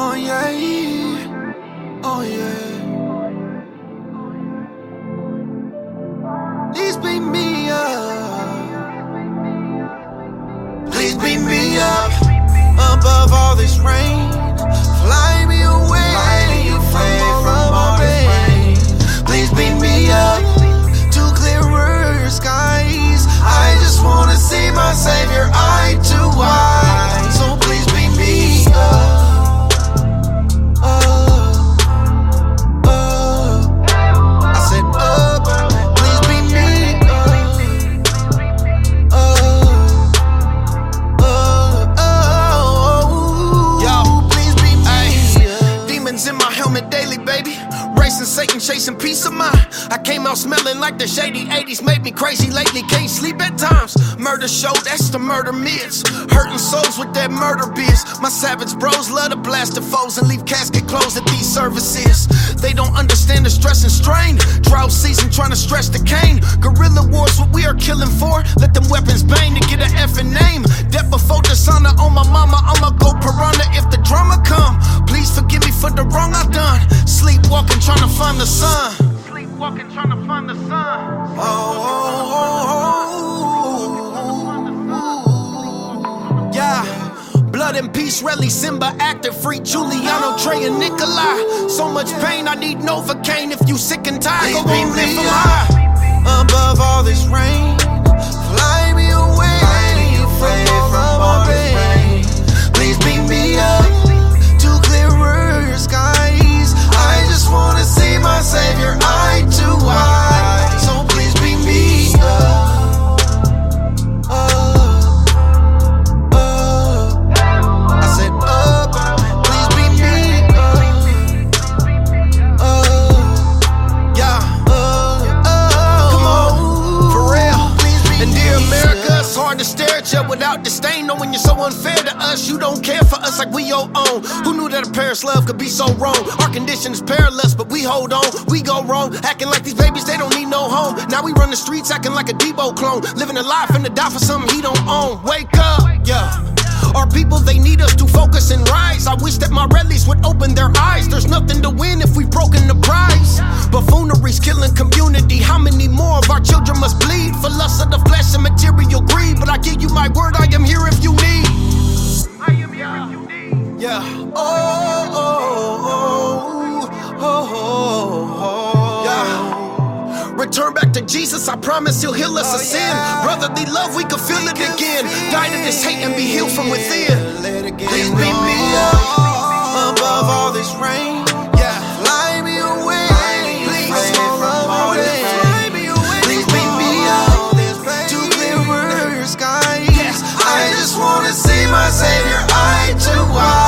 Oh yeah, oh yeah. Please beat me up. Please beat me up. Above all this rain, fly me away from all this pain. Please beat me up to clearer skies. I just wanna see my Savior eye to eye. So please beat me up. I said up. Please beat me Yo, please beat me up. Demons in my helmet daily, baby. Racing Satan, chasing peace of mind. I came out smelling like the shady 80s. Made me crazy lately, can't sleep at times. Murder show, that's the murder myths. Hurting souls with that murder biz. My savage bros love to blast the foes and leave casket closed at these services. They don't understand the stress and strain. Drought season trying to stretch the cane. Guerrilla wars, what we are killing for. Let them weapons bang to get an effing name. Death before dishonor on my mama. I'ma go piranha if the drama come. Please forgive me for the wrong I done. Sleepwalking trying to find the sun. Sleepwalking trying to find the sun. Yeah. Blood and peace rally, Simba active, free Giuliano, Trey and Nikolai. So much pain, I need Novocaine. If you sick and tired, go on, live from high. Above all this rain, fly me away from all pain. Please beat me up to clearer skies. I just wanna see my Savior eye to eye. So please beat me up. I said up. Please beat me up. Yeah. Come on, for real. And dear America, it's hard to stare at you without disdain, knowing you're so unfair to us. You don't care for us like we your own. Who knew that a parent's love could be so wrong? Our condition is perilous, but we hold on. We go wrong, acting like these babies, they don't need no home. Now we run the streets acting like a Debo clone, living a life and to die for something he don't own. Wake up, yeah. Our people, they need us to focus and rise. I wish that my rallies would open their eyes. There's nothing to win if we've broken the prize. Buffoonery's killing community. How many more of our children must bleed for lust of the flesh and material greed? But I give you my word, I am here if you need. I am here if you need. Yeah. Yeah. Return back to Jesus, I promise he'll heal us of sin. Brotherly love, we can feel it again. Die to this hate and be healed from within. Please beat me up above all this rain. Yeah, fly me away. Please from all this rain. Please beat me up to clearer skies. I just wanna see my Savior eye to eye.